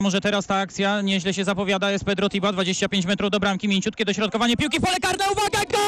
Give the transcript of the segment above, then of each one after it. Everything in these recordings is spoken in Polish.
Może teraz ta akcja nieźle się zapowiada, jest Pedro Tiba, 25 metrów do bramki, mięciutkie dośrodkowanie piłki w pole karne, uwaga, gol!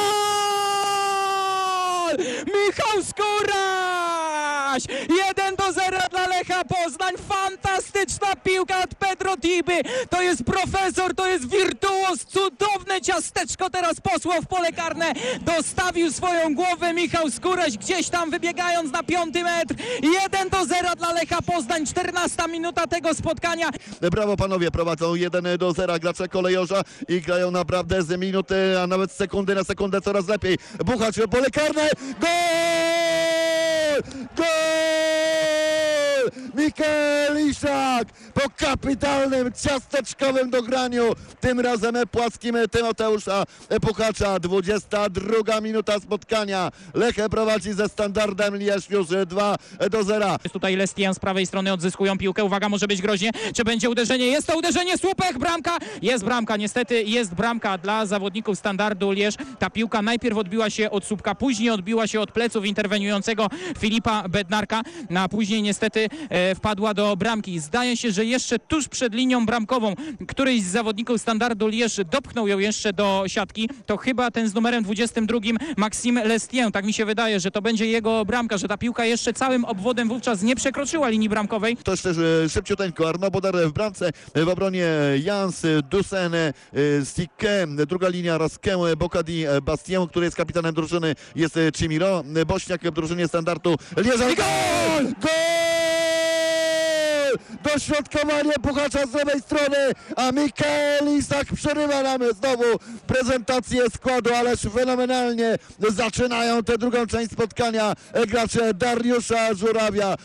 Michał Skóraś! 1-0 dla Lecha Poznań, fantastyczna piłka od Pedro Tiby, to jest profesor, to jest wirtuoz, cudowne ciasteczko teraz posłał w pole karne, dostawił swoją głowę Michał Skóraś, gdzieś tam wybiegając na 5 metr, 1-0 dla Lecha Poznań, 14 minuta tego spotkania. Brawo panowie, prowadzą 1-0 gracze Kolejorza i grają naprawdę z minuty, a nawet z sekundy na sekundę coraz lepiej. Buchacz, pole karne, gol! Gol! Mikael Iszak po kapitalnym ciasteczkowym dograniu, tym razem płaskim Tymoteusza Puchacza. 22 minuta spotkania. Lech prowadzi ze Standardem Lierz już 2-0. Jest tutaj Lestian z prawej strony, odzyskują piłkę, uwaga, może być groźnie, czy będzie uderzenie, jest to uderzenie, słupek, bramka, jest bramka, niestety jest bramka dla zawodników Standardu Lierz. Ta piłka najpierw odbiła się od słupka, później odbiła się od pleców interweniującego Filipa Bednarka, a później niestety wpadła do bramki. Zdaje się, że jeszcze tuż przed linią bramkową któryś z zawodników Standardu Lierz dopchnął ją jeszcze do siatki. To chyba ten z numerem 22, Maxime Lestien. Tak mi się wydaje, że to będzie jego bramka, że ta piłka jeszcze całym obwodem wówczas nie przekroczyła linii bramkowej. To też szybciuteńko Arnaud Bodar w bramce, w obronie Jans, Dusen, Sikke, druga linia Raskę, Bocadi, Bastien, który jest kapitanem drużyny, jest Cimiro, Bośniak w drużynie Standardu Lierza. Gol! Gol! Dośrodkowanie Puchacza z lewej strony, a Mikael Iszak przerywa nam znowu prezentację składu, ależ fenomenalnie zaczynają tę drugą część spotkania gracze Dariusza Żurawia.